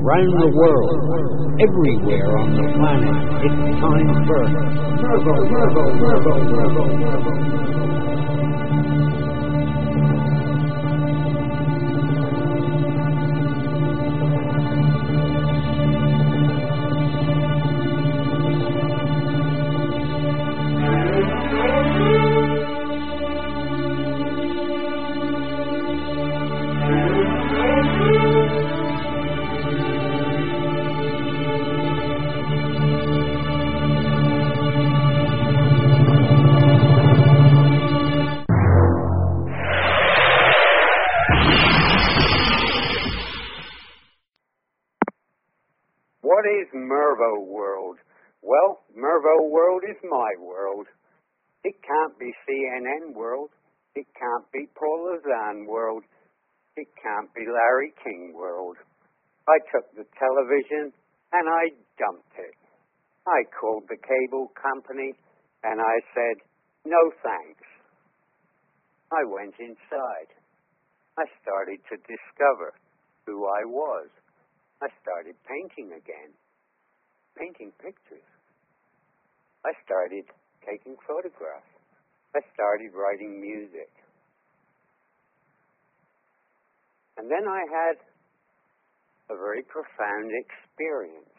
round the world, everywhere on the planet. It's time for Mervo. What is Mervo World? Well, Mervo World is my world. It can't be CNN World. It can't be Paul Lazan World. It can't be Larry King World. I took the television and I dumped it. I called the cable company and I said, no thanks. I went inside. I started to discover who I was. I started painting again, painting pictures. I started taking photographs. I started writing music. And then I had a very profound experience.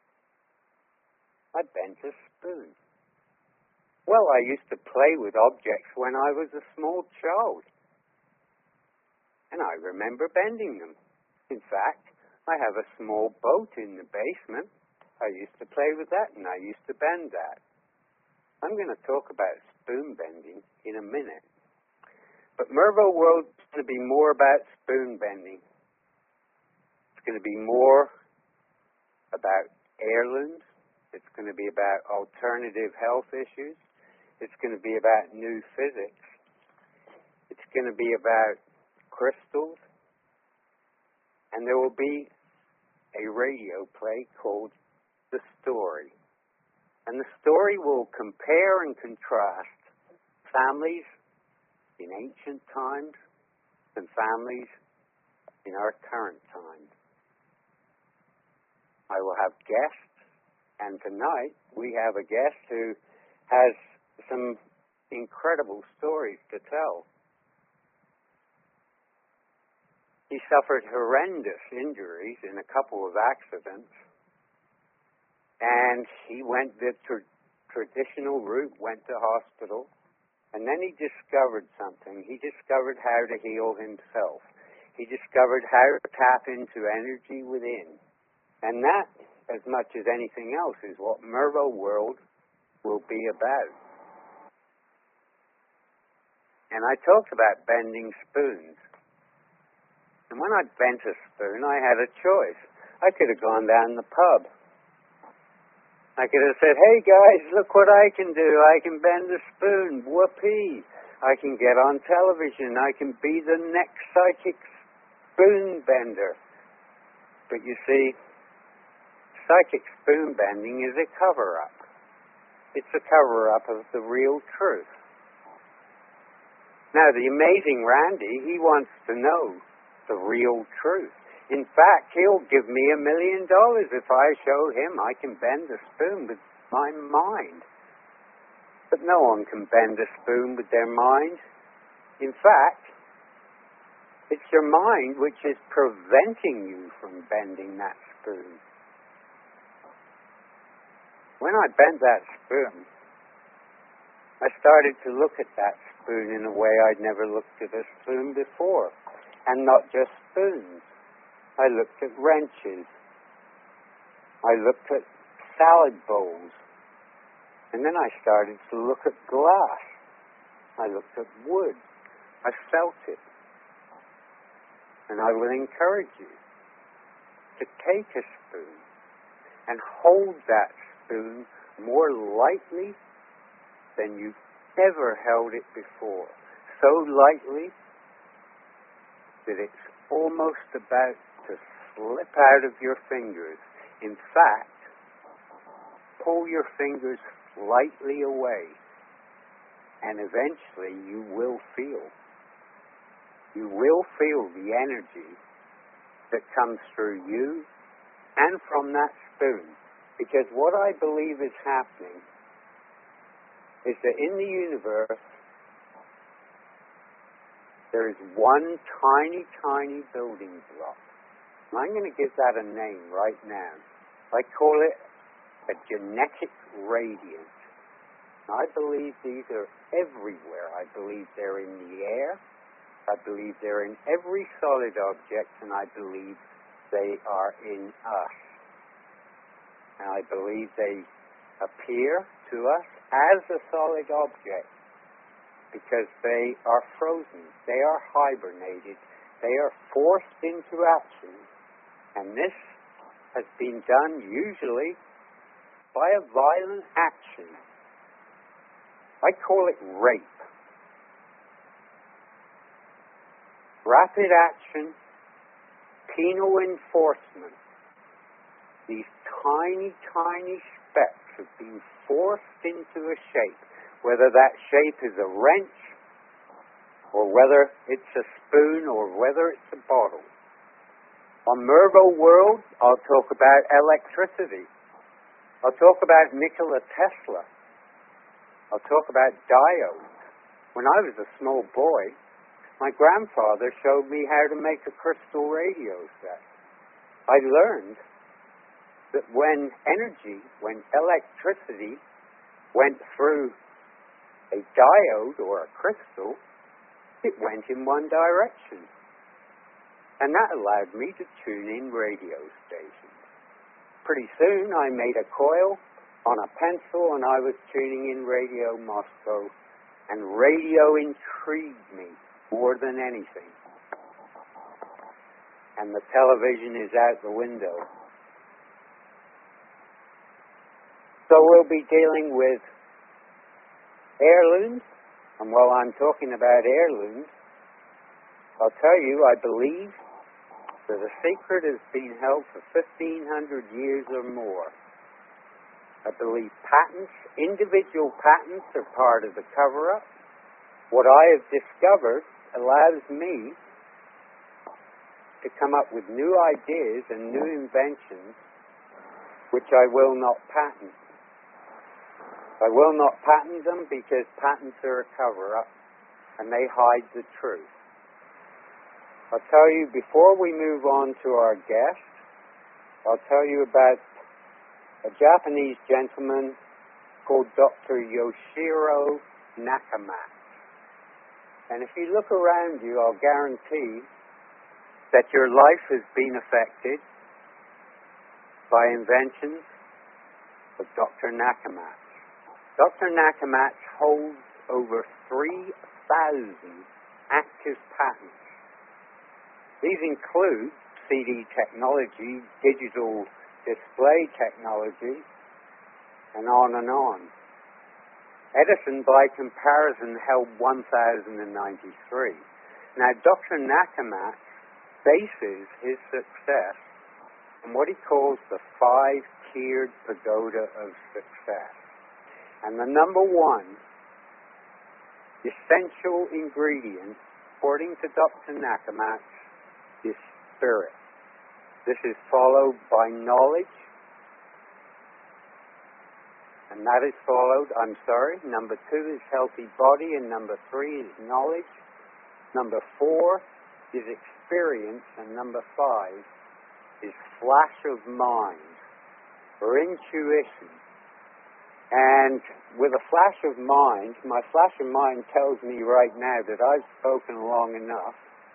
I bent a spoon. Well, I used to play with objects when I was a small child. And I remember bending them. In fact, I have a small boat in the basement. I used to play with that and I used to bend that. I'm going to talk about spoon bending in a minute. But Mervo World is going to be more about spoon bending. It's going to be more about heirlooms. It's going to be about alternative health issues. It's going to be about new physics. It's going to be about crystals. And there will be a radio play called The Story. And the story will compare and contrast families in ancient times and families in our current times. I will have guests, and tonight we have a guest who has some incredible stories to tell. He suffered horrendous injuries in a couple of accidents, and he went the traditional route, went to hospital, and then he discovered something. He discovered how to heal himself. He discovered how to tap into energy within. And that, as much as anything else, is what Mervo World will be about. And I talked about bending spoons. And when I bent a spoon, I had a choice. I could have gone down the pub. I could have said, hey guys, look what I can do. I can bend a spoon. Whoopee. I can get on television. I can be the next psychic spoon bender. But you see, psychic spoon bending is a cover-up. It's a cover-up of the real truth. Now, the amazing Randy, he wants to know the real truth. In fact, he'll give me $1 million if I show him I can bend a spoon with my mind. But no one can bend a spoon with their mind. In fact, it's your mind which is preventing you from bending that spoon. When I bent that spoon, I started to look at that spoon in a way I'd never looked at a spoon before. And not just spoons. I looked at wrenches. I looked at salad bowls. And then I started to look at glass. I looked at wood. I felt it. And I will encourage you to take a spoon and hold that spoon more lightly than you've ever held it before. So lightly that it's almost about to slip out of your fingers. In fact, pull your fingers slightly away, and eventually you will feel. You will feel the energy that comes through you and from that spoon. Because what I believe is happening is that in the universe, there is one tiny, tiny building block. And I'm going to give that a name right now. I call it a genetic radiant. I believe these are everywhere. I believe they're in the air. I believe they're in every solid object, and I believe they are in us. And I believe they appear to us as a solid object because they are frozen. They are hibernated. They are forced into action. And this has been done usually by a violent action. I call it rape. Rapid action, penal enforcement. These tiny, tiny specks have been forced into a shape, whether that shape is a wrench, or whether it's a spoon, or whether it's a bottle. On Mervo World, I'll talk about electricity. I'll talk about Nikola Tesla. I'll talk about diodes. When I was a small boy, my grandfather showed me how to make a crystal radio set. I learned that when electricity went through a diode or a crystal, it went in one direction. And that allowed me to tune in radio stations. Pretty soon I made a coil on a pencil and I was tuning in Radio Moscow, and radio intrigued me more than anything. And the television is out the window. So we'll be dealing with heirlooms, and while I'm talking about heirlooms, I'll tell you, I believe that a secret has been held for 1,500 years or more. I believe patents, individual patents, are part of the cover-up. What I have discovered allows me to come up with new ideas and new inventions which I will not patent. I will not patent them because patents are a cover-up and they hide the truth. I'll tell you, before we move on to our guest, I'll tell you about a Japanese gentleman called Dr. Yoshiro Nakamatsu. And if you look around you, I'll guarantee that your life has been affected by inventions of Dr. Nakamatsu. Dr. Nakamatsu holds over 3,000 active patents. These include CD technology, digital display technology, and on and on. Edison, by comparison, held 1,093. Now, Dr. Nakamatsu bases his success on what he calls the 5-tiered pagoda of success. And the number one essential ingredient, according to Dr. Nakamatsu, is spirit. This is followed by knowledge, and that is followed, number 2 is healthy body, and number 3 is knowledge. Number 4 is experience, and number 5 is flash of mind, or intuition. And with a flash of mind, my flash of mind tells me right now that I've spoken long enough,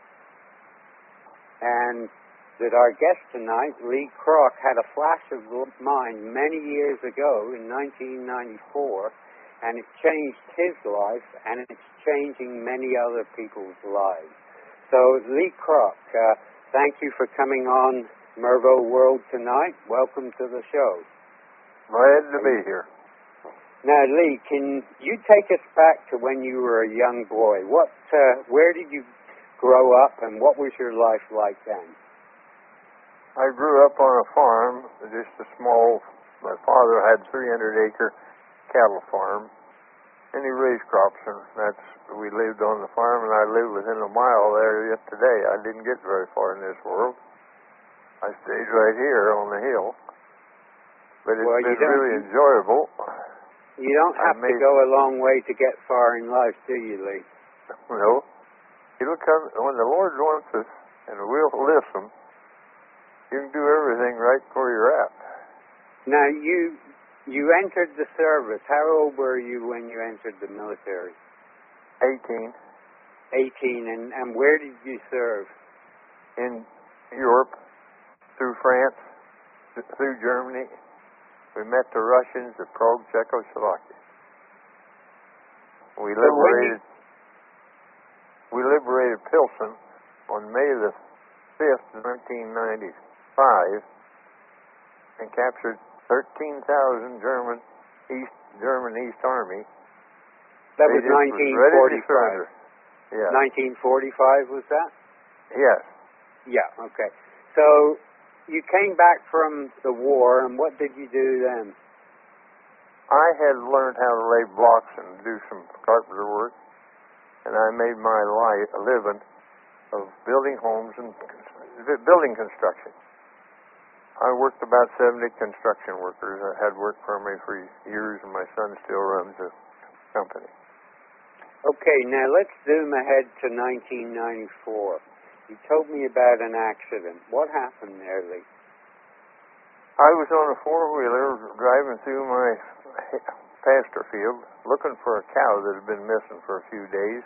and that our guest tonight, Lee Kroc, had a flash of mind many years ago in 1994, and it changed his life, and it's changing many other people's lives. So, Lee Kroc, thank you for coming on Mervo World tonight. Welcome to the show. Glad to be here. Now, Lee, can you take us back to when you were a young boy? Where did you grow up, and what was your life like then? I grew up on a farm, just a small, my father had 300-acre cattle farm, and he raised crops, and we lived on the farm, and I live within a mile there yet today. I didn't get very far in this world. I stayed right here on the hill. But it's Well, been really enjoyable. You don't have to go a long way to get far in life, do you, Lee? No. It'll come when the Lord wants us, and we'll listen. You can do everything right where you're at. Now, you entered the service. How old were you when you entered the military? 18. 18, and where did you serve? In Europe, through France, through Germany. We met the Russians at Prague, Czechoslovakia. We liberated Pilsen on May the 5th, 1995, and captured 13,000 German East Army. That was 1945. Yeah. 1945 was that? Yes. Yeah. Okay. So you came back from the war, and what did you do then? I had learned how to lay blocks and do some carpenter work, and I made my life a living of building homes and building construction. I worked about 70 construction workers that had worked for me for years, and my son still runs the company. Okay, now let's zoom ahead to 1994. You told me about an accident. What happened there, Lee? I was on a four-wheeler driving through my pasture field looking for a cow that had been missing for a few days.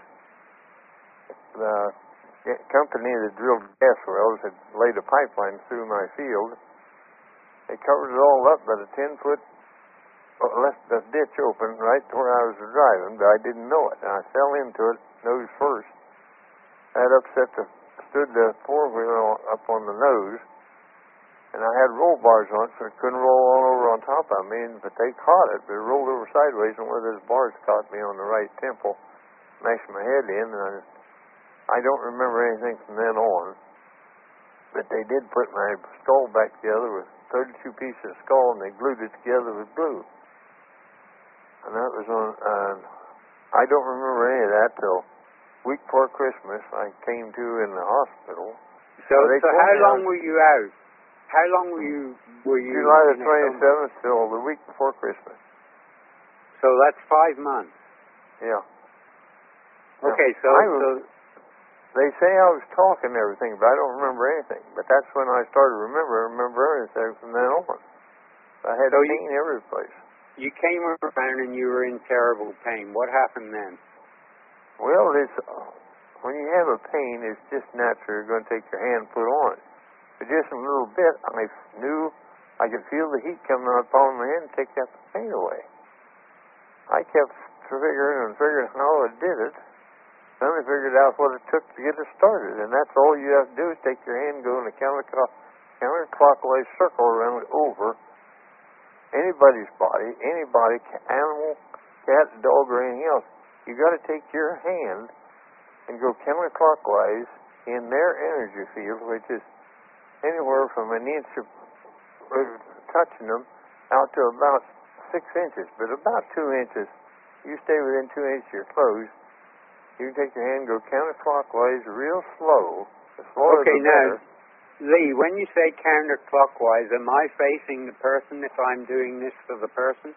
The company that drilled gas wells had laid a pipeline through my field. They covered it all up, but a 10-foot left the ditch open right where I was driving, but I didn't know it, and I fell into it nose first. That stood the four-wheeler up on the nose, and I had roll bars on it, so it couldn't roll all over on top of me, but they caught it. They rolled over sideways, and where those bars caught me on the right temple, mashed my head in, and I don't remember anything from then on, but they did put my skull back together with 32 pieces of skull, and they glued it together with glue. And that was on, I don't remember any of that till week before Christmas. I came to in the hospital. So how long were you out? How long were you July the 27th till the week before Christmas. So that's 5 months. Yeah. Okay, now, they say I was talking and everything, but I don't remember anything. But that's when I started to remember everything from then on. I had pain every place. You came around and you were in terrible pain. What happened then? Well, when you have a pain, it's just natural. You're going to take your hand and put on it. But just a little bit, I knew I could feel the heat coming up on my hand and take that pain away. I kept figuring how I did it. Then I figured out what it took to get it started, and that's all you have to do is take your hand and go in a counterclockwise circle around it over anybody's body, animal, cat, dog, or anything else. You got to take your hand and go counterclockwise in their energy field, which is anywhere from an inch of touching them out to about 6 inches, but about 2 inches. You stay within 2 inches of your clothes. You can take your hand and go counterclockwise real slow. The slower the better. Now, Lee, when you say counterclockwise, am I facing the person if I'm doing this for the person?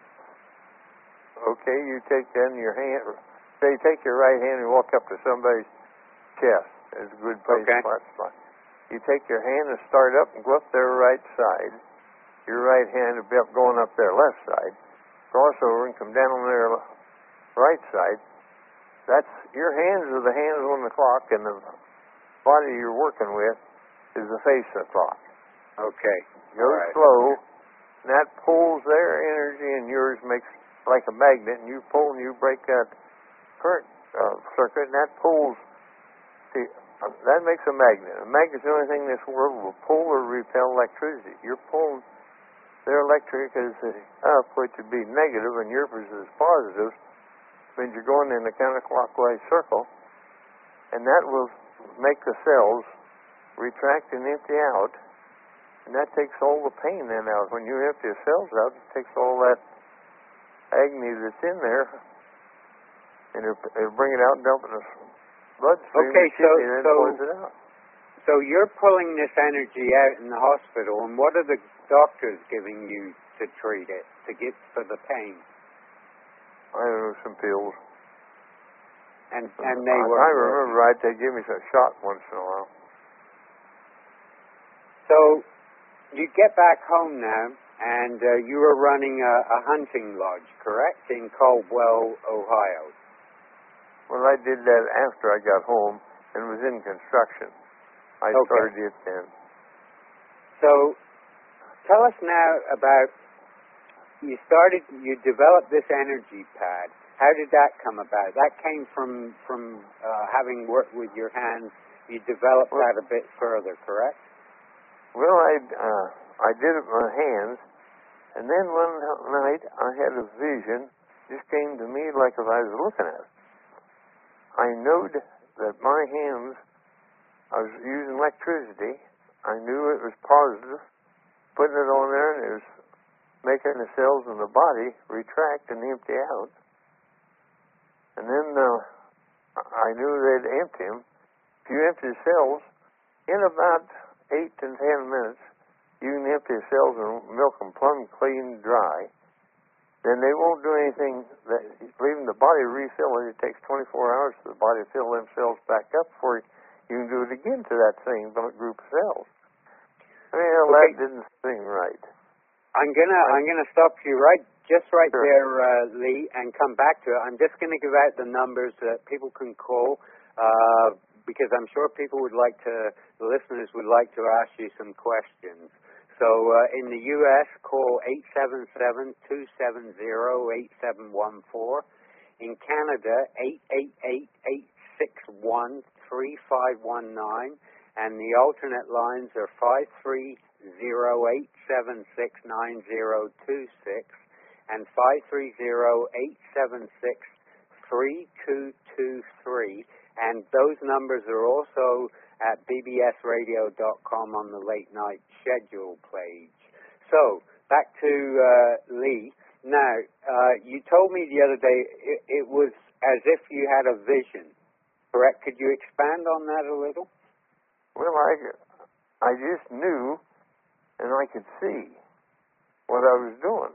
Okay, you take then your hand, say take your right hand and walk up to somebody's chest. There's a good place to spot. You take your hand and start up and go up their right side. Your right hand will be up going up their left side. Cross over and come down on their right side. That's your hands are the hands on the clock, and the body you're working with is the face of the clock. Okay. Go slow, and that pulls their energy, and yours makes like a magnet, and you pull and you break that current circuit, and that pulls. That makes a magnet. A magnet's the only thing in this world will pull or repel electricity. You're pulling their electric is up, which would be negative, and yours is positive. Means you're going in a counterclockwise circle, and that will make the cells retract and empty out, and that takes all the pain then out. When you empty the cells out, it takes all that agony that's in there, and it'll bring it out and dump it in the bloodstream. Okay, and then pours it out. So you're pulling this energy out in the hospital, and what are the doctors giving you to treat it, to get for the pain? I don't know, some pills. And they were. I remember right, they give me a shot once in a while. So you get back home now, and you were running a hunting lodge, correct, in Caldwell, Ohio? Well, I did that after I got home and was in construction. I started it then. So tell us now about, you developed this energy pad. How did that come about? That came from having worked with your hands. You developed that a bit further, correct? Well, I did it with my hands, and then one night I had a vision. Just came to me like if I was looking at it. I knowed that my hands, I was using electricity. I knew it was positive. Putting it on there, and it was making the cells in the body retract and empty out. And then I knew they'd empty them. If you empty the cells, in about 8 to 10 minutes, you can empty the cells and milk them plumb clean dry. Then they won't do anything, leaving the body refill it. It takes 24 hours for the body to fill them cells back up before you can do it again to that same group of cells. I mean, that didn't seem right. I'm gonna stop you just right there, Lee, and come back to it. I'm just gonna give out the numbers that people can call, because I'm sure the listeners would like to ask you some questions. So in the U.S., call 877-270-8714. In Canada, 888-861-3519. And the alternate lines are 530-876-9026 and 530-876-3223. And those numbers are also at bbsradio.com on the late night schedule page. So, back to Lee. Now, you told me the other day it was as if you had a vision, correct? Could you expand on that a little? Well, I just knew, and I could see what I was doing.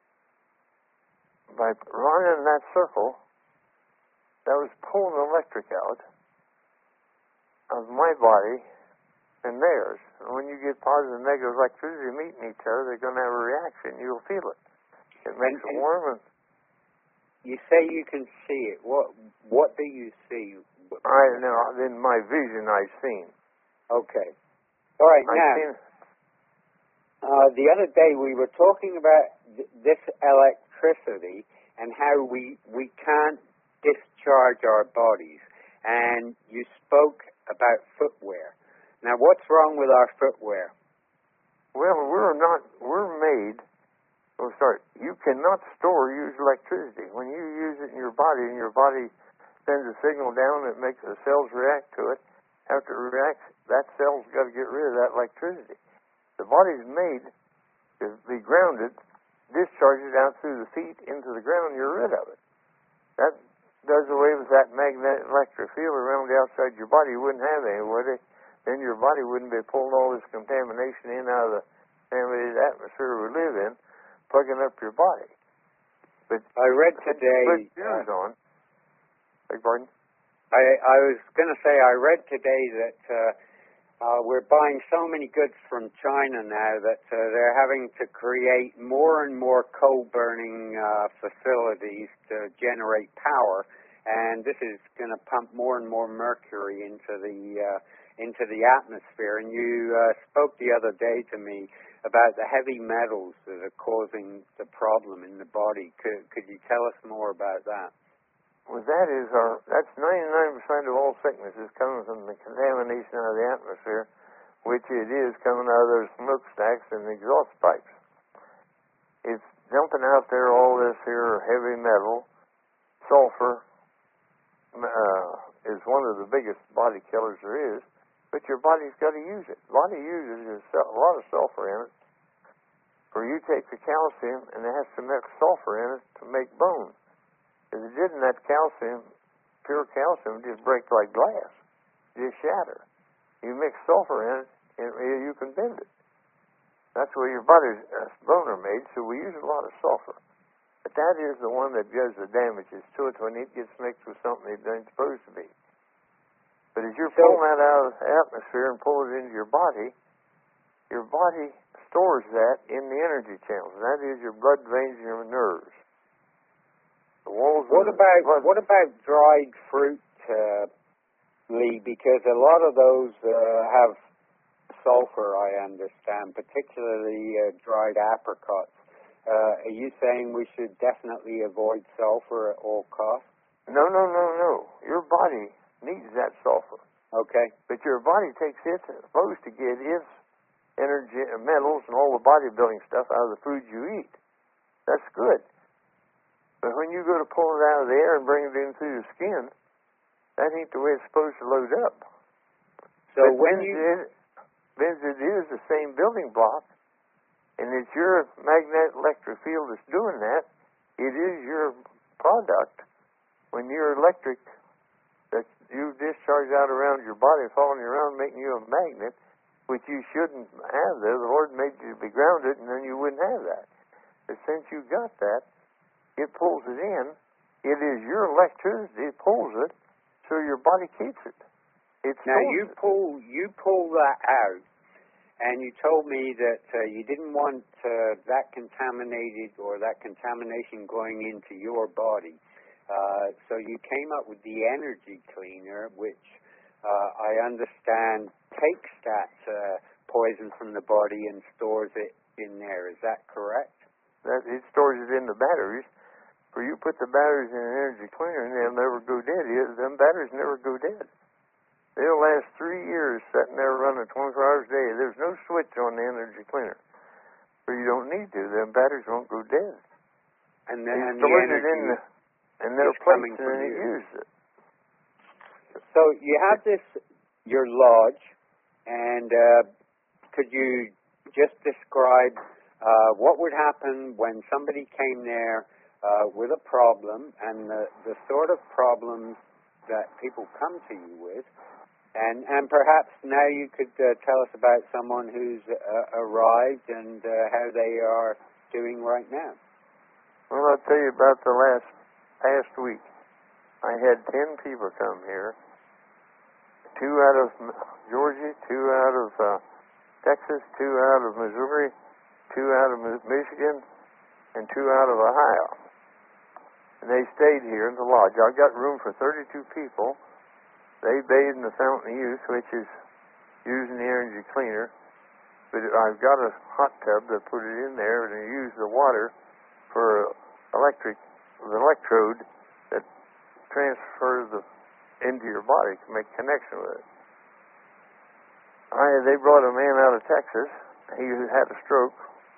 By running that circle, that was pulling the electric out of my body and theirs. And when you get positive and negative electricity meeting each other, they're going to have a reaction. You'll feel it. It makes it warm. You say you can see it. What do you see? I know. In my vision, I've seen. Okay. All right. Now, the other day we were talking about this electricity and how we can't discharge our bodies. And you spoke about footwear. Now, what's wrong with our footwear? Well, you cannot use electricity. When you use it in your body, and your body sends a signal down that makes the cells react to it, after it reacts, that cell's got to get rid of that electricity. The body's made to be grounded, discharge it out through the feet into the ground, you're rid of it. That does away with that magnetic electric field around the outside your body. You wouldn't have any, would it? Then your body wouldn't be pulling all this contamination in out of the contaminated atmosphere we live in, plugging up your body. But I read today. Put shoes on. Beg pardon? I was going to say I read today that we're buying so many goods from China now that they're having to create more and more coal-burning facilities to generate power, and this is going to pump more and more mercury into the atmosphere. And you spoke the other day to me about the heavy metals that are causing the problem in the body. Could you tell us more about that? Well, that's 99% of all sicknesses coming from the contamination out of the atmosphere, which it is coming out of those smokestacks and exhaust pipes. It's dumping out there all this here heavy metal. Sulfur is one of the biggest body killers there is, but your body's got to use it. The body uses a lot of sulfur in it. For you take the calcium, and it has to mix sulfur in it to make bone. If it didn't, that calcium, pure calcium, just break like glass, just shatter. You mix sulfur in it, and you can bend it. That's where your bones are made, so we use a lot of sulfur. But that is the one that does the damages to it when it gets mixed with something it ain't supposed to be. But as you're pulling that out of the atmosphere and pull it into your body stores that in the energy channels. And that is your blood veins and your nerves. The walls. What about dried fruit, Lee? Because a lot of those have sulfur, I understand, particularly dried apricots. Are you saying we should definitely avoid sulfur at all costs? No. Your body needs that sulfur. Okay. But your body takes its supposed to get its energy, metals, and all the bodybuilding stuff out of the food you eat. That's good. But when you go to pull it out of the air and bring it in through the skin, that ain't the way it's supposed to load up. So but when it is the same building block, and it's your magnetic electric field that's doing that. It is your product. When your electric that you discharge out around your body, following you around, making you a magnet, which you shouldn't have there. The Lord made you to be grounded, and then you wouldn't have that. But since you got that, it pulls it in. It is your electricity. It pulls it, so your body keeps it. Now you pull that out, and you told me that you didn't want that contaminated or that contamination going into your body. So you came up with the energy cleaner, which I understand takes that poison from the body and stores it in there. Is that correct? That it stores it in the batteries. For you put the batteries in an energy cleaner, and they'll never go dead. Them batteries never go dead. They'll last 3 years sitting there running 24 hours a day. There's no switch on the energy cleaner. So you don't need to. Them batteries won't go dead. And then the energy and they're coming placed from and you. use it. So you have your lodge, and could you just describe what would happen when somebody came there with a problem, and the sort of problems that people come to you with? And perhaps now you could tell us about someone who's arrived and how they are doing right now. Well, I'll tell you about the past week. I had 10 people come here, 2 out of Georgia, 2 out of Texas, 2 out of Missouri, 2 out of Michigan, and 2 out of Ohio. And they stayed here in the lodge. I've got room for 32 people. They bathe in the Fountain of Youth, which is using the energy cleaner. But I've got a hot tub that put it in there, and I use the water for the electrode that transfers into your body to make connection with it. They brought a man out of Texas. He had a stroke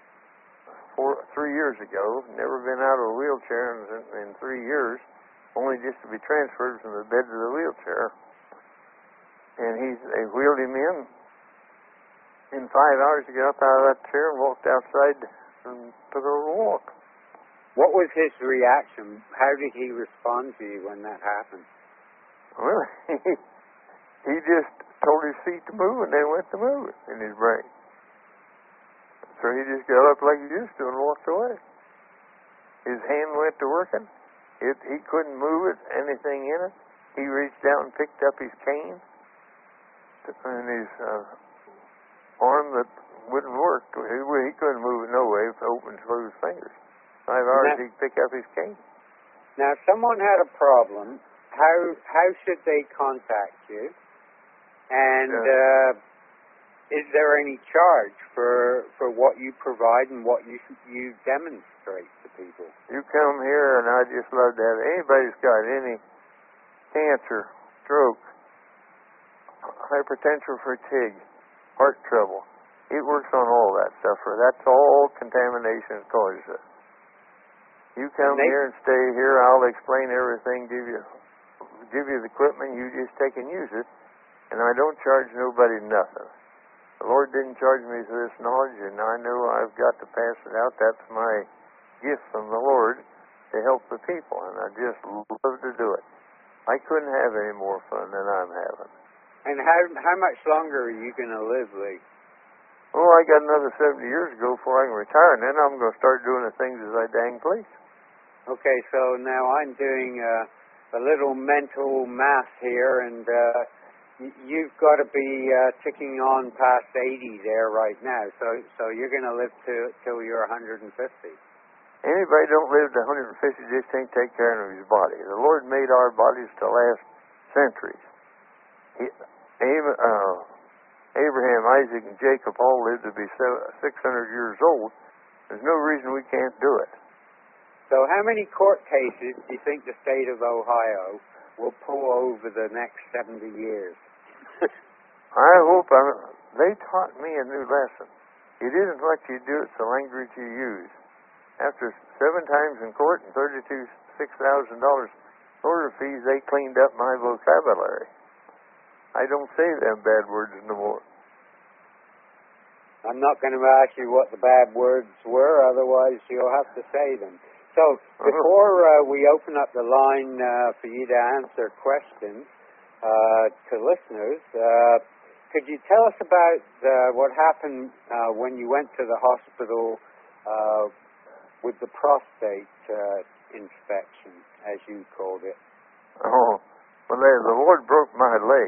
3 years ago. Never been out of a wheelchair in 3 years, only just to be transferred from the bed to the wheelchair. And they wheeled him in 5 hours to get up out of that chair and walked outside and took a walk. What was his reaction? How did he respond to you when that happened? Well, he just told his feet to move, and they went to move in his brain. So he just got up like he used to and walked away. His hand went to working. He couldn't move anything in it. He reached out and picked up his cane. And his arm that wouldn't work, he couldn't move it no way with open and closed fingers. 5 hours he'd pick up his cane. Now, if someone had a problem, how should they contact you? And is there any charge for what you provide and what you demonstrate to people? You come here, and I just love to have anybody who's got any cancer, stroke, hypertension, fatigue, heart trouble. It works on all that stuff. That's all contamination causes it. You come here and stay here. I'll explain everything. Give you the equipment. You just take and use it. And I don't charge nobody nothing. The Lord didn't charge me for this knowledge, and I know I've got to pass it out. That's my gift from the Lord to help the people, and I just love to do it. I couldn't have any more fun than I'm having. And how much longer are you going to live, Lee? Oh, I got another 70 years to go before I can retire, and then I'm going to start doing the things as I dang please. Okay, so now I'm doing a little mental math here, and you've got to be ticking on past 80 there right now. So you're going to live till you're 150. Anybody don't live to 150 just can't take care of his body. The Lord made our bodies to last centuries. Abraham, Isaac, and Jacob all lived to be 600 years old. There's no reason we can't do it. So how many court cases do you think the state of Ohio will pull over the next 70 years? I hope they taught me a new lesson. It isn't what you do, it's the language you use. After 7 times in court and $6,000 lawyer fees, they cleaned up my vocabulary. I don't say them bad words no more. I'm not going to ask you what the bad words were, otherwise you'll have to say them. So before we open up the line for you to answer questions to listeners, could you tell us about what happened when you went to the hospital with the prostate inspection, as you called it? Oh, well, the Lord broke my leg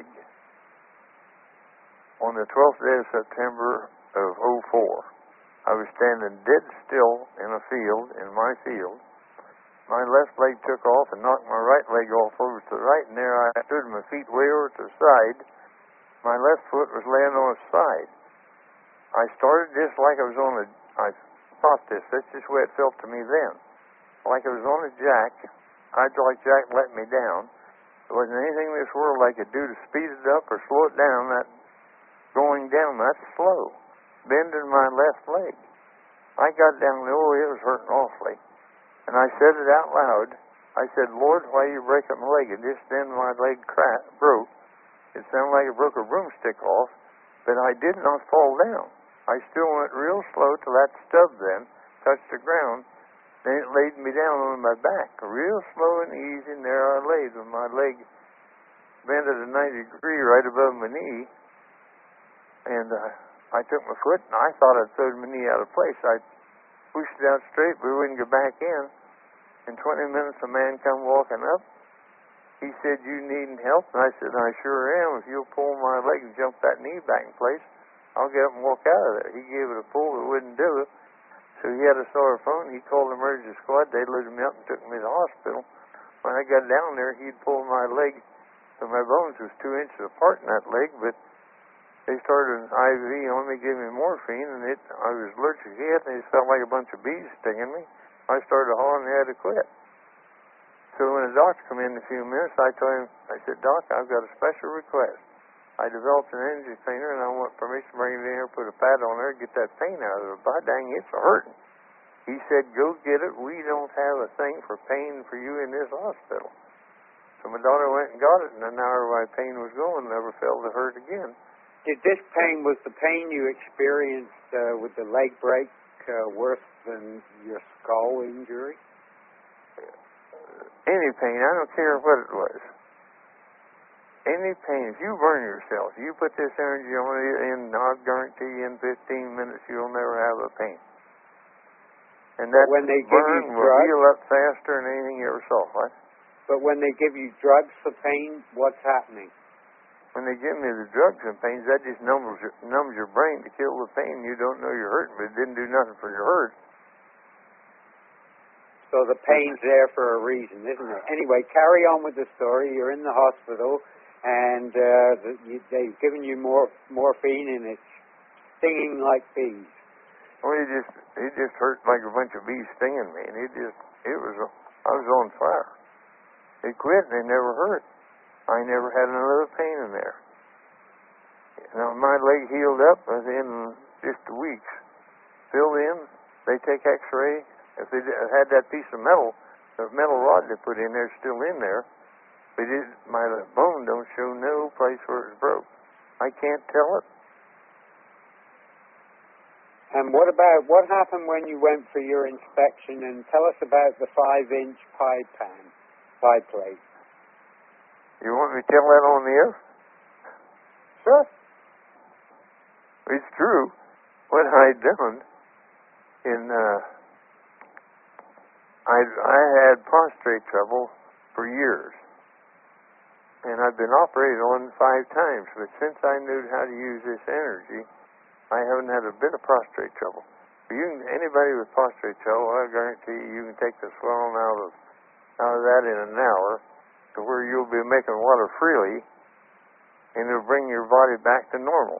on the 12th day of September of '04. I was standing dead still in a field, in my field. My left leg took off and knocked my right leg off over to the right, and there I stood, my feet way over to the side. My left foot was laying on its side. I started just like I was on I thought this. That's just the way it felt to me then. Like I was on a jack. Hydraulic jack let me down. There wasn't anything in this world I could do to speed it up or slow it down. That going down, that's slow. Bending my left leg. I got down, it was hurting awfully. And I said it out loud. I said, Lord, why you break up my leg? And just then my leg broke. It sounded like it broke a broomstick off, but I did not fall down. I still went real slow till that stub then touched the ground. Then it laid me down on my back, real slow and easy, and there I laid with my leg bent at a 90 degree right above my knee. And I took my foot, and I thought I'd thrown my knee out of place. I pushed it out straight, but we wouldn't go back in. In 20 minutes, a man come walking up. He said, you needing help? And I said, I sure am. If you'll pull my leg and jump that knee back in place, I'll get up and walk out of there. He gave it a pull, but wouldn't do it. So he had a sore phone. He called the emergency squad. They loaded me up and took me to the hospital. When I got down there, he'd pulled my leg, so my bones was 2 inches apart in that leg, but they started an IV on me, gave me morphine, and I was allergic to it, and it felt like a bunch of bees stinging me. I started hollering and had to quit. So when the doctor come in a few minutes, I told him, I said, Doc, I've got a special request. I developed an energy cleaner, and I want permission to bring it in here, put a pad on there, get that pain out of it. By dang, it's hurting. He said, go get it. We don't have a thing for pain for you in this hospital. So my daughter went and got it, and an hour my pain was gone, never felt the hurt again. Did this pain, was the pain you experienced with the leg break worse than your skull injury? Any pain, I don't care what it was. Any pain, if you burn yourself, you put this energy on it, and I guarantee you in 15 minutes you'll never have a pain. And that when they burn will heal up faster than anything you ever saw, right? But when they give you drugs for pain, what's happening? When they give me the drugs and pains, that just numbs your brain to kill the pain. You don't know you're hurting, but it didn't do nothing for your hurt. So the pain's there for a reason, isn't it? Anyway, carry on with the story. You're in the hospital, and they've given you morphine, and it's stinging like bees. Well, it just hurt like a bunch of bees stinging me, and I was on fire. It quit, and it never hurt. I never had another pain in there. Now, my leg healed up within just a week. Filled in, they take x-ray. If they had that piece of metal, the metal rod they put in there is still in there. But my bone don't show no place where it's broke. I can't tell it. And what happened when you went for your inspection? And tell us about the 5-inch pie plate. You want me to tell that on the air? sir. It's true. What I done I had prostate trouble for years, and I've been operated on 5 times. But since I knew how to use this energy, I haven't had a bit of prostate trouble. Anybody with prostate trouble, I guarantee you can take the swelling out of that in an hour, to where you'll be making water freely, and it'll bring your body back to normal.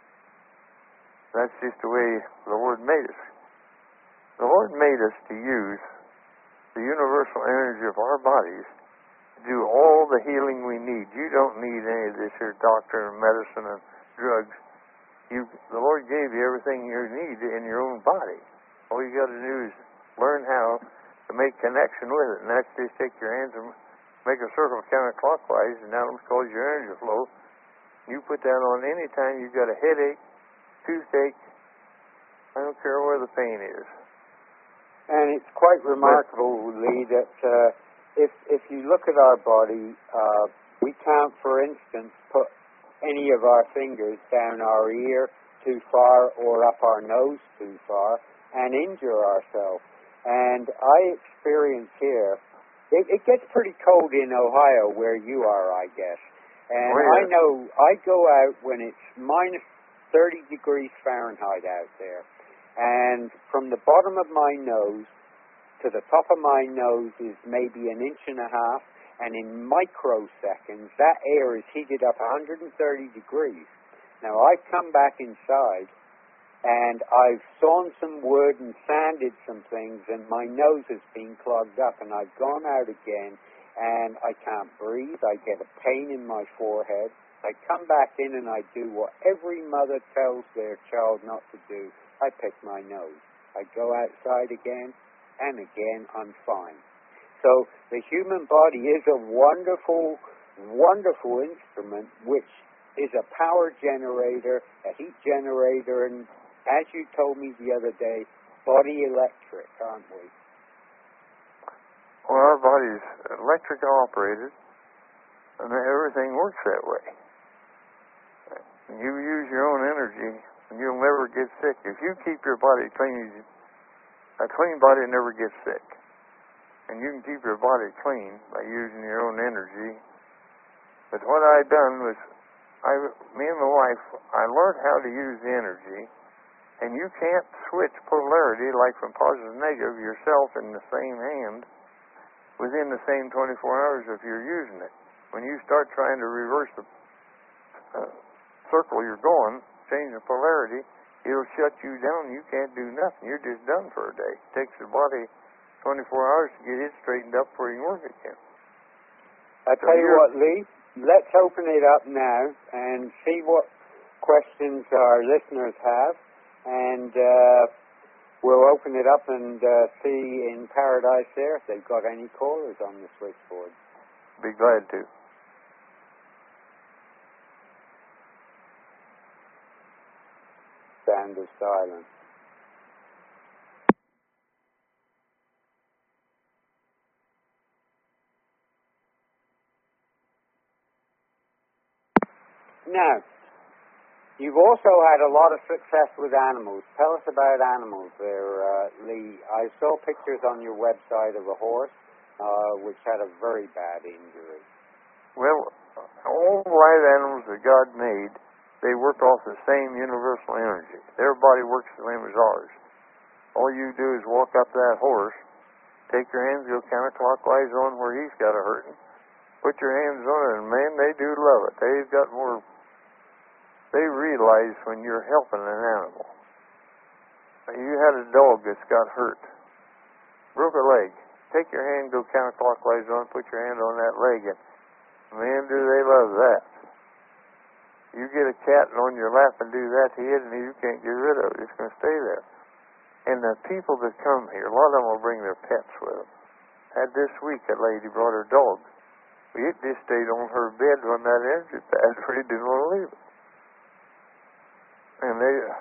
That's just the way the Lord made us. The Lord made us to use the universal energy of our bodies to do all the healing we need. You don't need any of this here doctor and medicine and drugs. The Lord gave you everything you need in your own body. All you got to do is learn how to make connection with it, and that's just take your hands and make a circle counterclockwise, and that'll cause your energy flow. You put that on any time you've got a headache, toothache, I don't care where the pain is. And it's quite remarkable, Lee, that if you look at our body, we can't, for instance, put any of our fingers down our ear too far or up our nose too far and injure ourselves. And I experience here, it gets pretty cold in Ohio where you are, I guess. And I know I go out when it's minus 30 degrees Fahrenheit out there, and from the bottom of my nose to the top of my nose is maybe 1.5 inches, and in microseconds that air is heated up 130 degrees. Now I come back inside and I've sawn some wood and sanded some things, and my nose has been clogged up, and I've gone out again and I can't breathe. I get a pain in my forehead. I come back in and I do what every mother tells their child not to do. I pick my nose. I go outside again, and again I'm fine. So the human body is a wonderful, wonderful instrument, which is a power generator, a heat generator, and as you told me the other day, body electric, aren't we? Well, our body's electric operated, and everything works that way. You use your own energy, and you'll never get sick. If you keep your body clean, a clean body never gets sick. And you can keep your body clean by using your own energy. But what I done was, me and my wife, I learned how to use the energy, and you can't switch polarity, like from positive to negative, yourself in the same hand within the same 24 hours if you're using it. When you start trying to reverse the circle you're going, change the polarity, it'll shut you down. You can't do nothing. You're just done for a day. It takes the body 24 hours to get it straightened up before you can work again. I tell you what, Lee, let's open it up now and see what questions our listeners have, and we'll open it up and see in Paradise there if they've got any callers on the switchboard. Be glad to. Sound of silence. Now, you've also had a lot of success with animals. Tell us about animals there, Lee. I saw pictures on your website of a horse which had a very bad injury. Well, all live animals that God made, they work off the same universal energy. Their body works the same as ours. All you do is walk up that horse, take your hands, go counterclockwise on where he's got a hurting, put your hands on it, and man, they do love it. They've got more. They realize when you're helping an animal. You had a dog that's got hurt, broke a leg. Take your hand, go counterclockwise on, put your hand on that leg, and man, do they love that. You get a cat on your lap and do that to it, and you can't get rid of it. It's going to stay there. And the people that come here, a lot of them will bring their pets with them. Had this week, a lady brought her dog. It just stayed on her bed on that energy pad, for he didn't want to leave it. And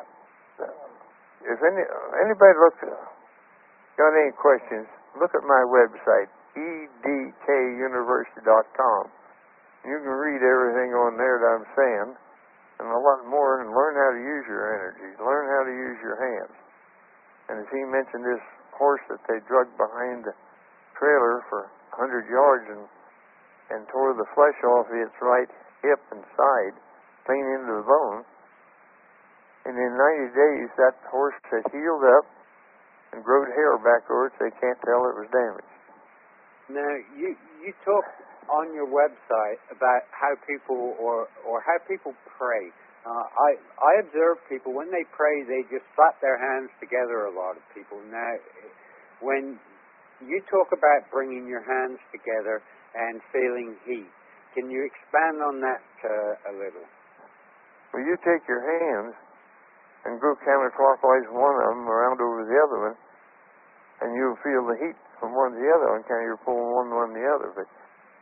if anybody got any questions, look at my website, edkuniversity.com. You can read everything on there that I'm saying. and a lot more, and learn how to use your energy, learn how to use your hands. And as he mentioned, this horse that they dragged behind the trailer for 100 yards and tore the flesh off its right hip and side, clean into the bone. And in 90 days, that horse had healed up and growed hair back over it, so they can't tell it was damaged. Now, you talk on your website about how people or how people pray. I observe people when they pray, they just slap their hands together. A lot of people now, when you talk about bringing your hands together and feeling heat, can you expand on that a little? Well, you take your hands and go counterclockwise one of them around over the other one, and you'll feel the heat from one to the other one. Kind of you're pulling one to the other, but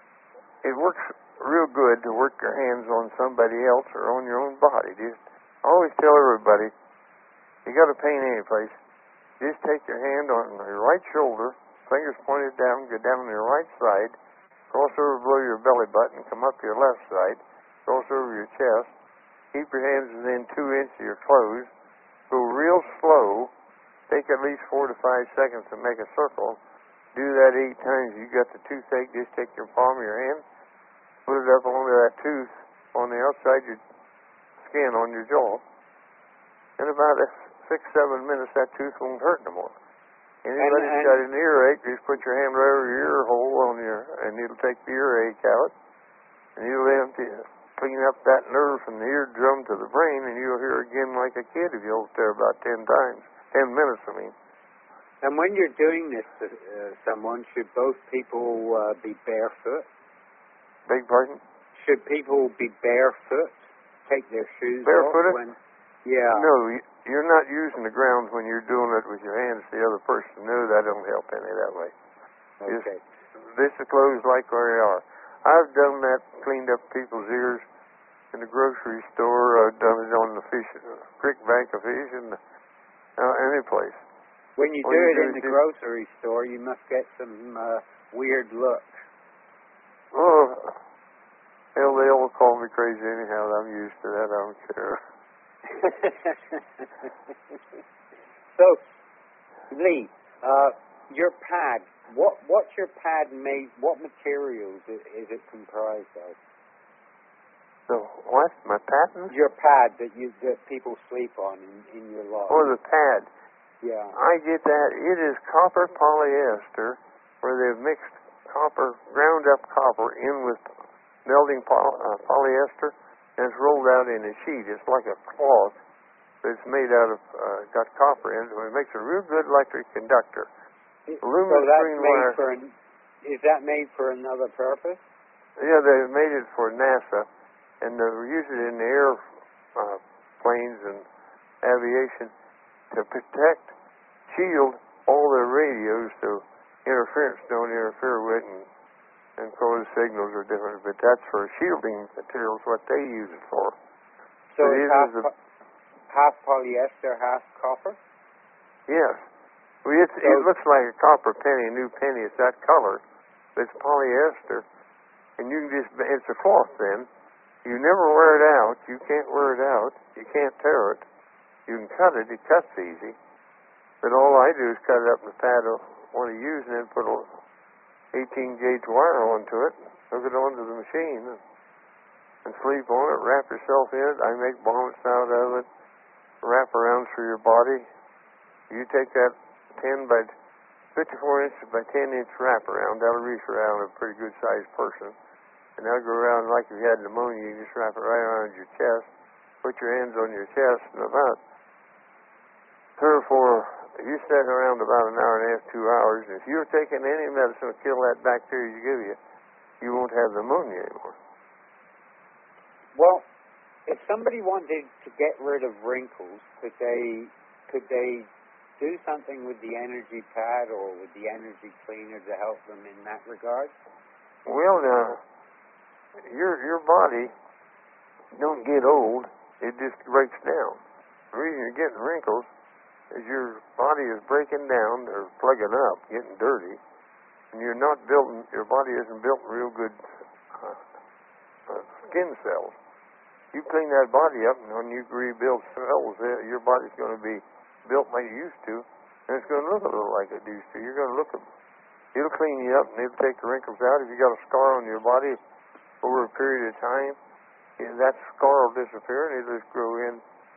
it works real good to work your hands on somebody else or on your own body. I always tell everybody, you got a pain any place, just take your hand on your right shoulder, fingers pointed down, go down on your right side, cross over below your belly button, come up your left side, cross over your chest, keep your hands within 2 inches of your clothes, go real slow, take at least 4 to 5 seconds to make a circle. Do that 8 times. You got the toothache, just take your palm of your hand, put it up onto that tooth on the outside your skin on your jaw. In about 6-7 minutes, that tooth won't hurt no more. Anybody's got an earache, just put your hand right over your ear hole and it'll take the earache out, and it'll clean up that nerve from the eardrum to the brain, and you'll hear again like a kid if you hold there about 10 times. 10 minutes, I mean. And when you're doing this to someone, should both people be barefoot? Beg pardon? Should people be barefoot? Take their shoes barefooted? off? Yeah. No, you're not using the ground when you're doing it with your hands to the other person. No, that don't help any that way. Okay. This is clothes like where they are. I've done that, cleaned up people's ears in the grocery store. I've done it on the creek bank of fish and any place. When you do it in the grocery store, you must get some weird looks. Oh, hell, they all call me crazy anyhow. I'm used to that. I don't care. So, Lee, your pad. What's your pad made? What materials is it comprised of? So what? My patent? Your pad that people sleep on in your lodge. Oh, the pad. Yeah. I get that. It is copper polyester, where they've mixed ground up copper in with melting polyester, and it's rolled out in a sheet. It's like a cloth that's made out of, got copper in it, and it makes a real good electric conductor. Aluminum green wire. Is that made for another purpose? Yeah, they made it for NASA, and they use it in the air planes and aviation to protect, shield all their radios so interference don't interfere with and cause signals are different. But that's for shielding materials, what they use it for. So it's half polyester, half copper? Yes. Well, it looks like a copper penny, a new penny. It's that color. But it's polyester. And you can it's a cloth then. You never wear it out. You can't wear it out. You can't tear it. You can cut it. It cuts easy. But all I do is cut it up in the pad I want to use and then put a 18-gauge wire onto it, hook it onto the machine, and sleep on it, wrap yourself in it. I make bonnets out of it, wrap around through your body. You take that 54 inches by 10 inch wrap around, that'll reach around a pretty good sized person. And that'll go around like if you had pneumonia, you just wrap it right around your chest, put your hands on your chest, and about 3 or 4, you sit around about an hour and a half, 2 hours, and if you're taking any medicine to kill that bacteria you give you, you won't have pneumonia anymore. Well, if somebody wanted to get rid of wrinkles, could they do something with the energy pad or with the energy cleaner to help them in that regard? Well, your body don't get old; it just breaks down. The reason you're getting wrinkles is your body is breaking down or plugging up, getting dirty, and you're not building. Your body isn't built real good skin cells. You clean that body up, and when you rebuild cells, your body's going to be built like it used to, and it's going to look a little like it used to. You're going to look at it'll clean you up, and it'll take the wrinkles out. If you got a scar on your body over a period of time, that scar will disappear, and it'll just grow in.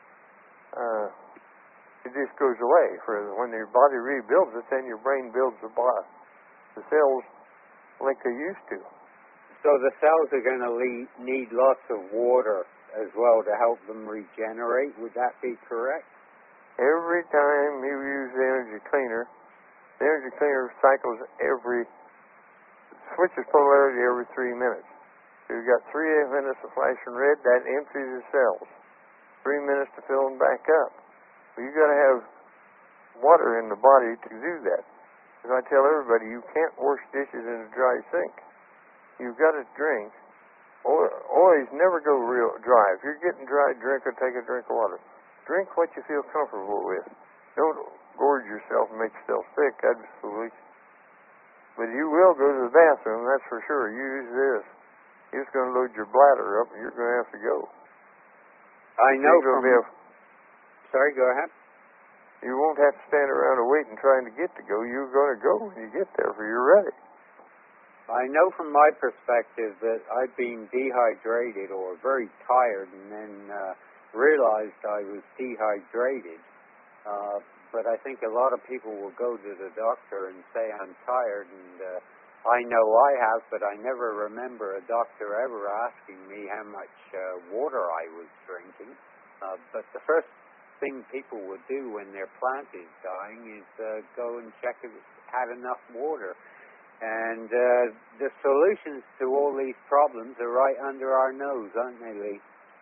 It just goes away. When your body rebuilds it, then your brain builds the cells like they used to. So the cells are going to need lots of water as well to help them regenerate. Would that be correct? Every time you use the energy cleaner cycles switches polarity every 3 minutes. So you've got 3 minutes of flashing red, that empties the cells. 3 minutes to fill them back up. Well, you've got to have water in the body to do that. As I tell everybody, you can't wash dishes in a dry sink. You've got to drink. Always never go real dry. If you're getting dry, take a drink of water. Drink what you feel comfortable with. Don't gorge yourself and make yourself sick. That's foolish. But you will go to the bathroom, that's for sure. You use this. It's going to load your bladder up, and you're going to have to go. I know Sorry, go ahead. You won't have to stand around waiting trying to get to go. You're going to go when you get there, for you're ready. I know from my perspective that I've been dehydrated or very tired and then realized I was dehydrated. But I think a lot of people will go to the doctor and say I'm tired, and I know I have, but I never remember a doctor ever asking me how much water I was drinking. But the first thing people would do when their plant is dying is go and check if it had enough water. And the solutions to all these problems are right under our nose, aren't they, Lee?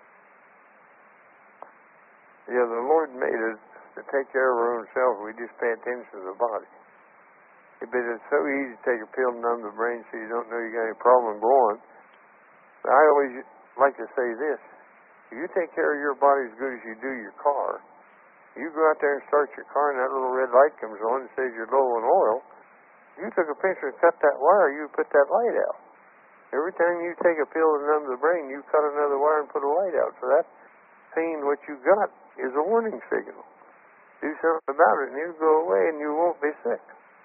Yeah, the Lord made us to take care of our own selves. We just pay attention to the body. But it's so easy to take a pill to numb the brain so you don't know you got any problem going. But I always like to say this. If you take care of your body as good as you do your car, you go out there and start your car and that little red light comes on and says you're low on oil, you took a pinch and cut that wire, you put that light out. Every time you take a pill to numb the brain, you cut another wire and put a light out. So that pain, what you got, is a warning signal. Do something about it, and it'll go away, and you won't be sick.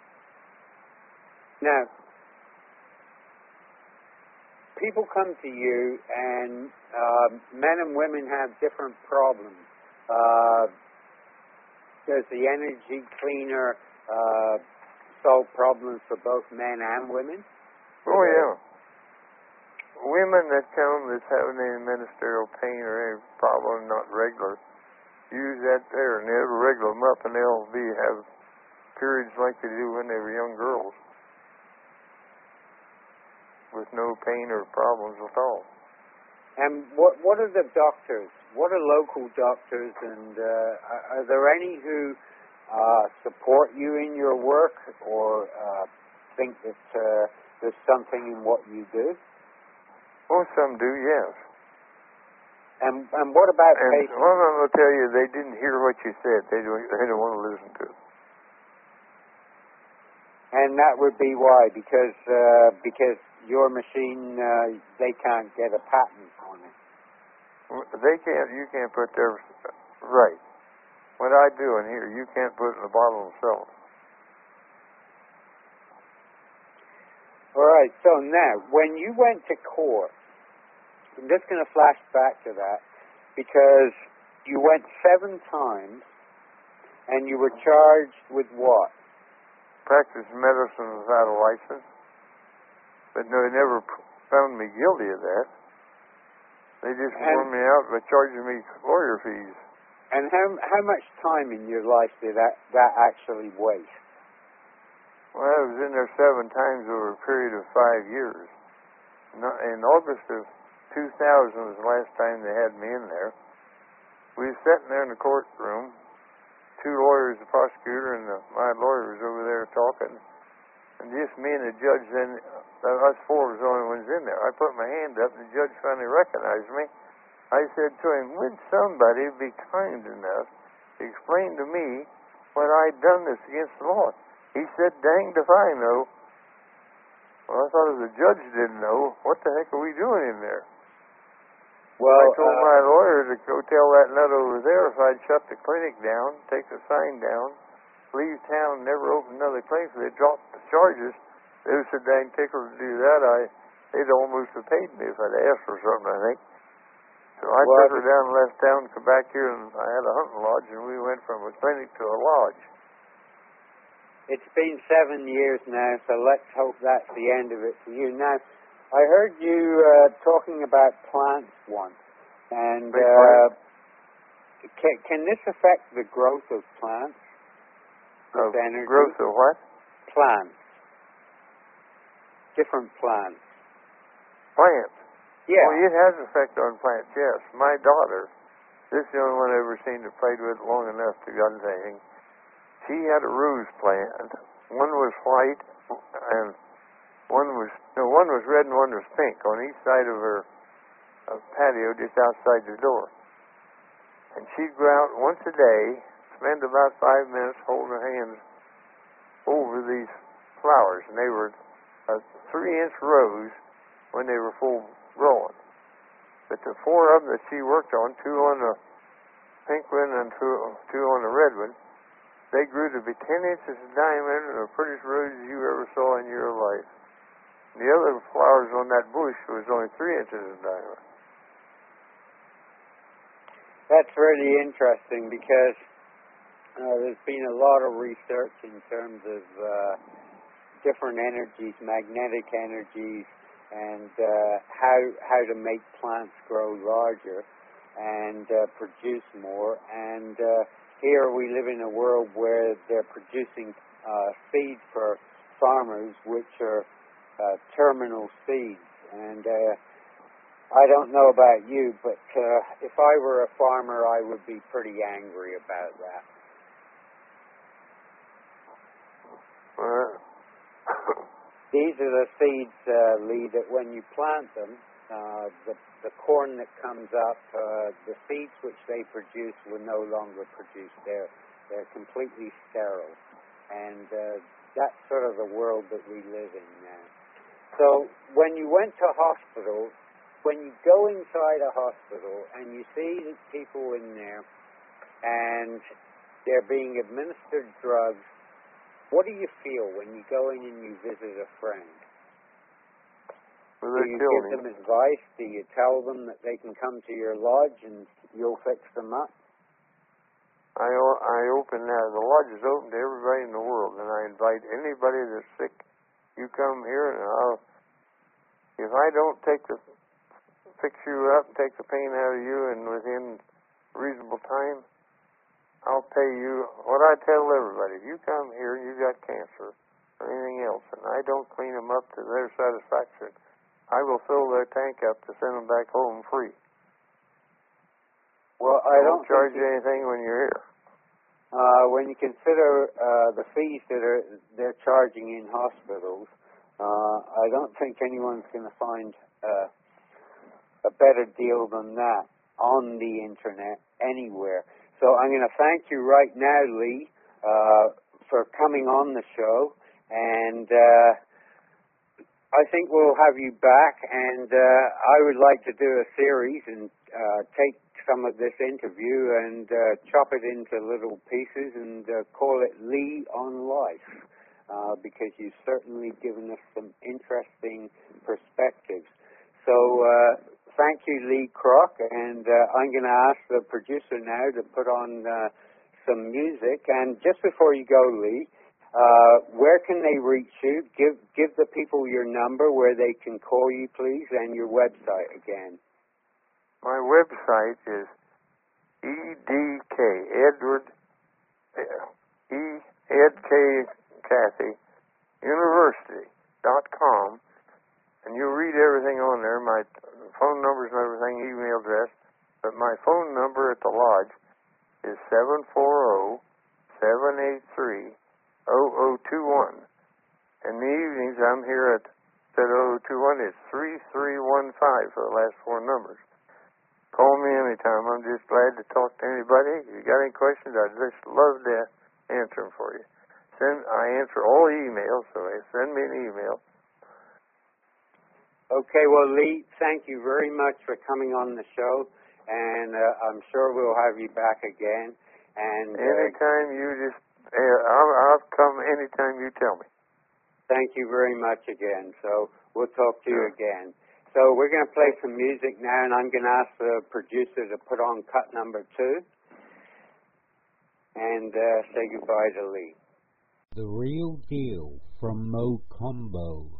Now, people come to you, and men and women have different problems. Does the energy cleaner solve problems for both men and women? Oh, yeah. Women that come that's having any ministerial pain or any problem, not regular, use that there, and it'll regular them up, and they'll have periods like they do when they were young girls with no pain or problems at all. And what are the doctors? What are local doctors, and are there any who support you in your work or think that there's something in what you do? Well, some do, yes. And what about patients? One of them will tell you they didn't hear what you said. They don't want to listen to it. And that would be why? Because your machine, they can't get a patent on it. They can't. You can't put their right. What I do in here, you can't put it in a bottle and sell it. All right. So now, when you went to court, I'm just going to flash back to that because you went 7 times, and you were charged with what? Practice medicine without a license. But no, they never found me guilty of that. They just wore me out by charging me lawyer fees. And how much time in your life did that actually waste? Well, I was in there 7 times over a period of 5 years. In August of 2000 was the last time they had me in there. We were sitting there in the courtroom. 2 lawyers, the prosecutor, and my lawyer was over there talking. And just me and the judge, then us 4 was the only ones in there. I put my hand up, and the judge finally recognized me. I said to him, would somebody be kind enough to explain to me what I'd done this against the law? He said, danged if I know. Well, I thought if the judge didn't know, what the heck are we doing in there? Well, I told my lawyer to go tell that nut over there if I'd shut the clinic down, take the sign down, leave town, never open another clinic, they dropped the charges. They were so dang tickled to do that, they'd almost have paid me if I'd asked for something, I think. So I took her down and left town, come back here, and I had a hunting lodge, and we went from a clinic to a lodge. it's been 7 years now, so let's hope that's the end of it for you. Now, I heard you talking about plants once, and can this affect the growth of plants? Of energy? Growth of what? Plants. Different plants. Plants? Yeah. Well, it has effect on plants, yes. My daughter, this is the only one I ever seen that played with long enough to got anything. She had a rose plant. One was white, and one was red and one was pink on each side of her patio just outside the door. And she'd go out once a day, spend about 5 minutes holding her hands over these flowers. And they were 3-inch rows when they were full grown. But the 4 of them that she worked on, 2 on the pink one and 2 on the red one, they grew to be 10 inches in diameter and the prettiest roses you ever saw in your life. The other flowers on that bush was only 3 inches in diameter. That's really interesting because there's been a lot of research in terms of different energies, magnetic energies, and how to make plants grow larger and produce more. And here we live in a world where they're producing seed for farmers, which are terminal seeds. And I don't know about you, but if I were a farmer, I would be pretty angry about that. These are the seeds, Lee, that when you plant them, the corn that comes up, the seeds which they produce will no longer produce. They're completely sterile. And that's sort of the world that we live in now. So when you went to hospital, when you go inside a hospital and you see the people in there and they're being administered drugs, what do you feel when you go in and you visit a friend? Well, do you give them advice? Do you tell them that they can come to your lodge and you'll fix them up? I open that. The lodge is open to everybody in the world, and I invite anybody that's sick. You come here, and if I don't fix you up and take the pain out of you, and within reasonable time, I'll pay you what I tell everybody. If you come here and you got cancer or anything else, and I don't clean them up to their satisfaction, I will fill their tank up to send them back home free. Well, I don't charge you anything when you're here. When you consider the fees that they're charging in hospitals, I don't think anyone's going to find a better deal than that on the internet anywhere. So I'm going to thank you right now, Lee, for coming on the show, and I think we'll have you back, and I would like to do a series and take some of this interview and chop it into little pieces and call it Lee on Life, because you've certainly given us some interesting perspectives. So thank you, Lee Kroc, and I'm going to ask the producer now to put on some music. And just before you go, Lee, where can they reach you? Give the people your number where they can call you, please, and your website again. My website is EDK, Edward, EdK Cathy, University.com, and you'll read everything on there, my phone numbers and everything, email address, but my phone number at the lodge is 740-783-0021. In the evenings, I'm here at 0021. It's 3315 for the last 4 numbers. Call me anytime. I'm just glad to talk to anybody. If you got any questions, I'd just love to answer them for you. I answer all emails, so send me an email. Okay, well, Lee, thank you very much for coming on the show, and I'm sure we'll have you back again. And anytime you just, I'll come anytime you tell me. Thank you very much again. So we'll talk to you again. So we're going to play some music now, and I'm going to ask the producer to put on cut number 2 and say goodbye to Lee. The Real Deal from Mo Combo.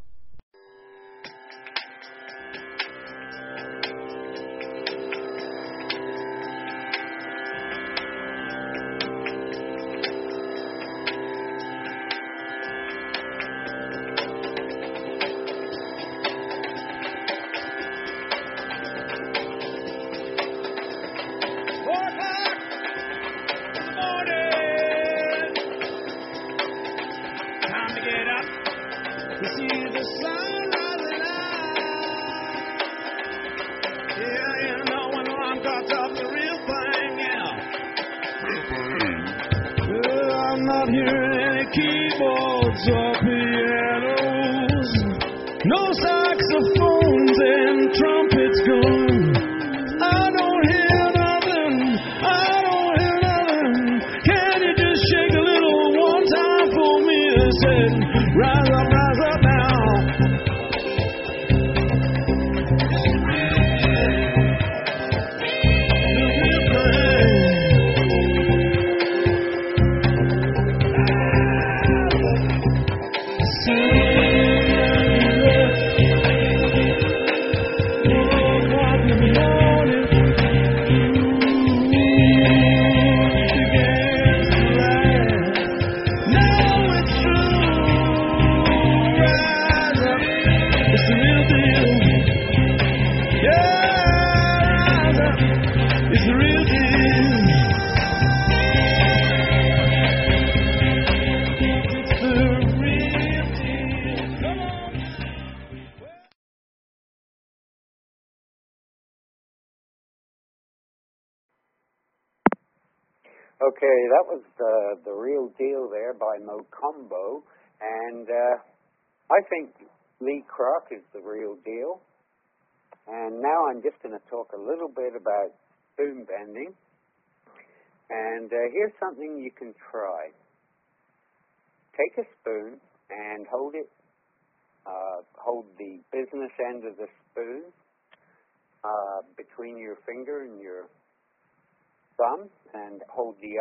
Okay, that was the Real Deal there by Mo Combo, and I think Lee Kroc is the real deal. And now I'm just going to talk a little bit about spoon bending. And here's something you can try. Take a spoon and hold the business end of the spoon between your finger and your thumb, and hold the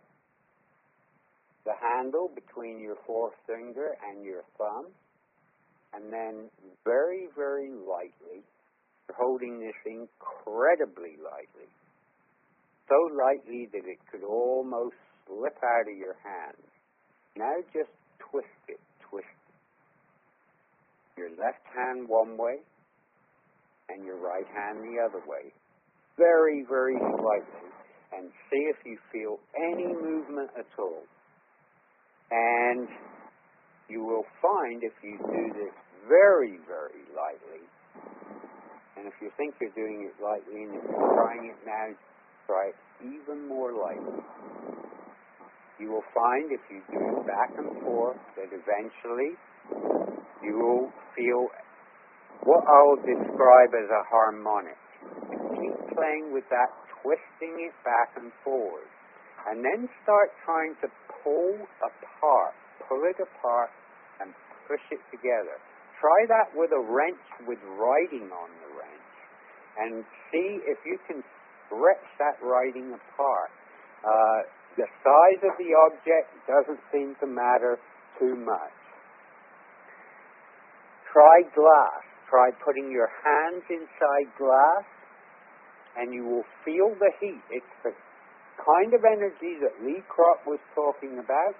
handle between your forefinger and your thumb, and then very, very lightly, you're holding this incredibly lightly, so lightly that it could almost slip out of your hand. Now just twist it. Your left hand one way, and your right hand the other way. Very, very slightly. And see if you feel any movement at all. And you will find if you do this very, very lightly, and if you think you're doing it lightly and if you're trying it now, try it even more lightly. You will find if you do it back and forth that eventually you will feel what I'll describe as a harmonic. Keep playing with that, twisting it back and forward, and then start trying to pull it apart and push it together. Try that with a wrench with writing on the wrench, and see if you can stretch that writing apart. The size of the object doesn't seem to matter too much. Try glass. Try putting your hands inside glass, and you will feel the heat. It's the kind of energy that Lee Kroc was talking about.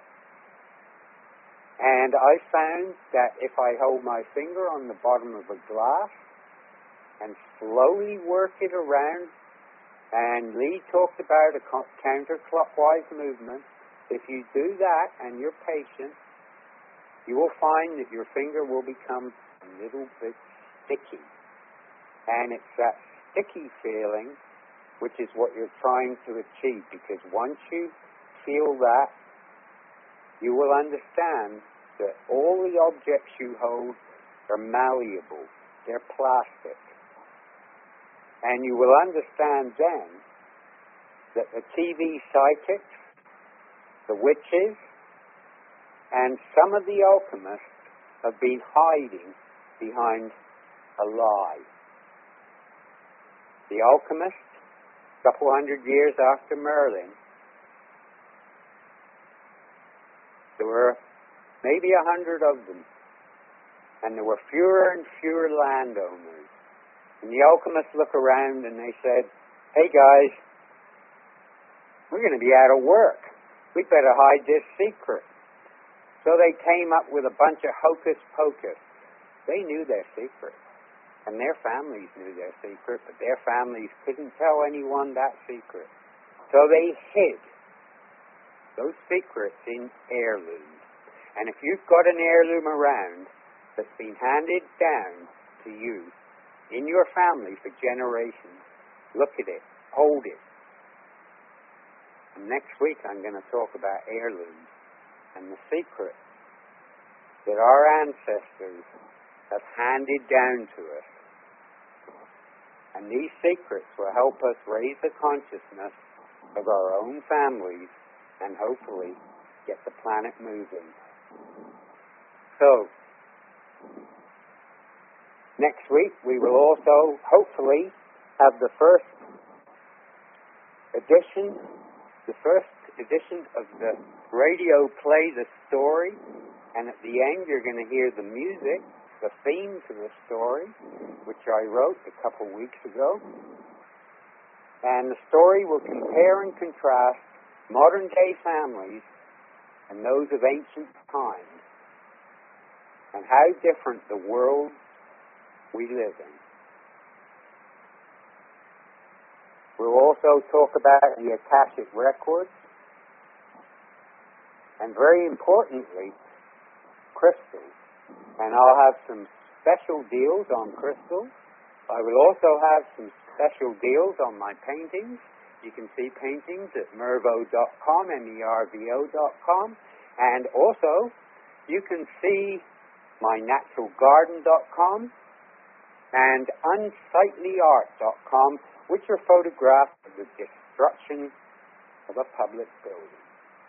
And I found that if I hold my finger on the bottom of a glass and slowly work it around, and Lee talked about a counterclockwise movement, if you do that and you're patient, you will find that your finger will become a little bit sticky. And it's that sticky feeling which is what you're trying to achieve, because once you feel that, you will understand that all the objects you hold are malleable. They're plastic. And you will understand then that the TV psychics, the witches, and some of the alchemists have been hiding behind a lie. The alchemists, a couple hundred years after Merlin, there were maybe 100 of them, and there were fewer and fewer landowners. And the alchemists look around and they said, "Hey guys, we're going to be out of work. We better hide this secret." So they came up with a bunch of hocus pocus. They knew their secret, and their families knew their secret, but their families couldn't tell anyone that secret. So they hid those secrets in heirlooms. And if you've got an heirloom around that's been handed down to you in your family for generations, look at it, hold it. And next week I'm going to talk about heirlooms and the secret that our ancestors have handed down to us. And these secrets will help us raise the consciousness of our own families and hopefully get the planet moving. So, next week we will also hopefully have the first edition of the radio play, The Story, and at the end you're going to hear the music, the theme to the story, which I wrote a couple weeks ago. And the story will compare and contrast modern-day families and those of ancient times, and how different the world we live in. We'll also talk about the Akashic Records, and very importantly, crystals. And I'll have some special deals on crystals. I will also have some special deals on my paintings. You can see paintings at mervo.com, mervo.com. And also, you can see my naturalgarden.com and unsightlyart.com, which are photographs of the destruction of a public building.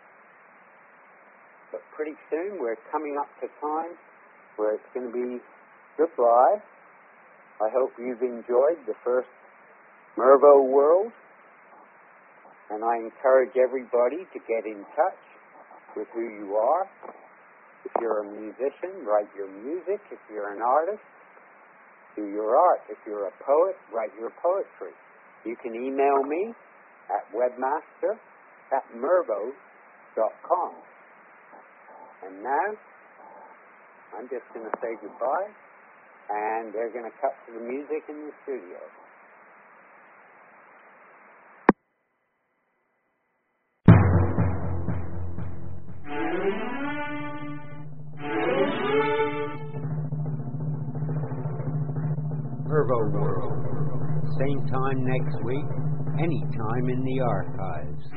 But pretty soon we're coming up to time where it's going to be goodbye. I hope you've enjoyed the first Mervo World, and I encourage everybody to get in touch with who you are. If you're a musician, write your music. If you're an artist, do your art. If you're a poet, write your poetry. You can email me at webmaster@mervo.com. And now, I'm just going to say goodbye, and they're going to cut to the music in the studio. Mervo World. Same time next week, any time in the archives.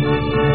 Thank you.